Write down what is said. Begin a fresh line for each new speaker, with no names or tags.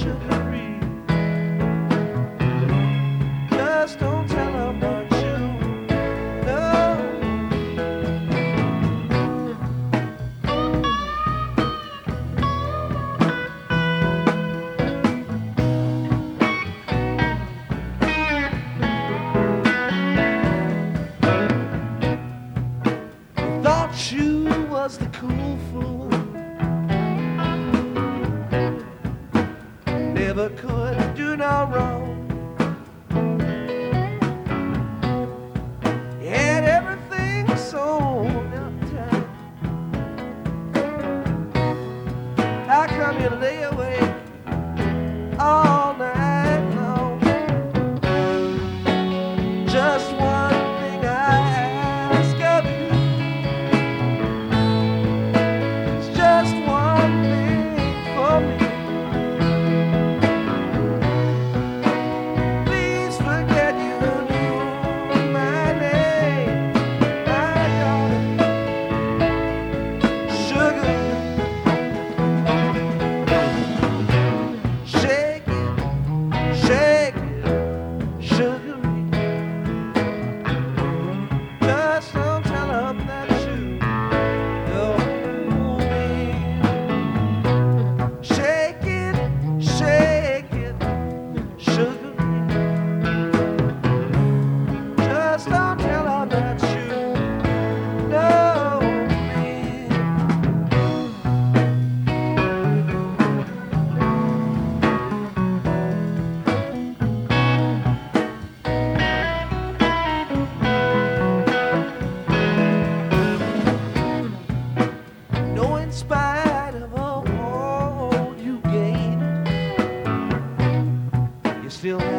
sugary. Just don't tell her about you. No. Thought you was the cool fool. Never could do no wrong. You had everything so uptight. How come you lay awake all night long? Just one thing I ask of you. It's just one thing for me. Please forget you knew my name, my daughter, sugar. Shake it, shake it, sugar. Just don't tell her that you know me. Shake it, sugar. Just don't tell her that you know me. No, in spite of all you gain, you still have